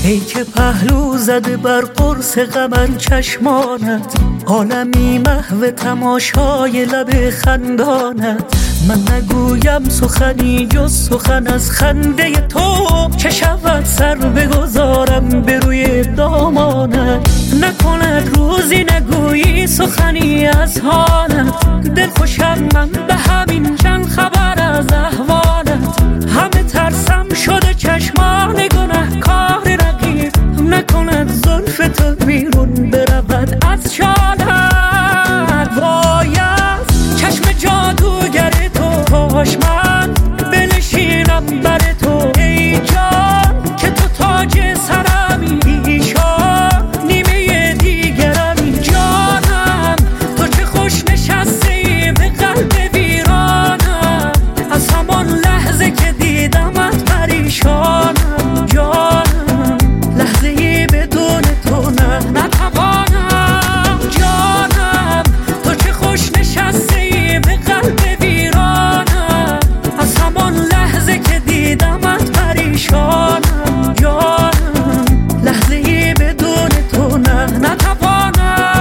ای که پهلو زده بر قرص قمر چشمانت، عالمی محو تماشای لب خندانت. من نگویم سخنی جز سخن از خنده تو، چه شود سر بگذارم به روی دامانت. نکند روزی نگویی سخنی از حالت، دل خوشم من به همین چند خبر از احوالت. همه ترسم شده چشمان گناه کار رقیب، نکند زلف تو بیرون برود از شالت. وای از چشم جادوگر تو، کاش من بنشینم بر تو ای جان، که تو تاج سرمی پیشان نیمه دیگرمی. جانم تو چه خوش نشستی به قلب ویرانم، از همان لحظه که دیدمت پریشانم. جانم لحظه‌ای بدون تو نتوانم. جانم تو چه خوش نشستی به قلب ویرانم، از همان لحظه که دیدمت پریشانم. جانم لحظه‌ای بدون تو نتوانم.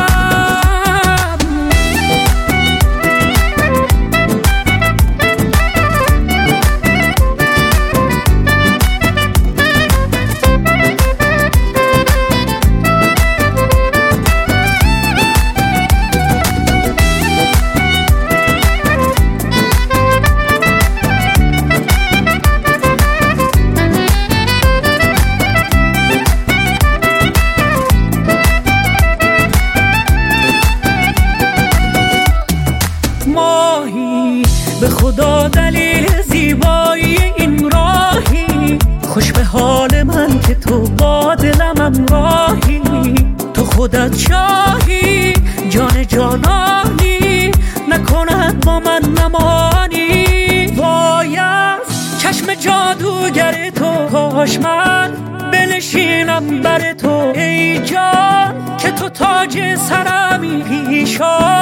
به خدا دلیل زیبایی این راهی، خوش به حال من که تو با دلم راهی. تو خودت شاهی جان جانانی، نکند با من نمانی. وای از چشم جادوگر تو، کاش من بنشینم بر تو ای جان، که تو تاج سرمی پیشان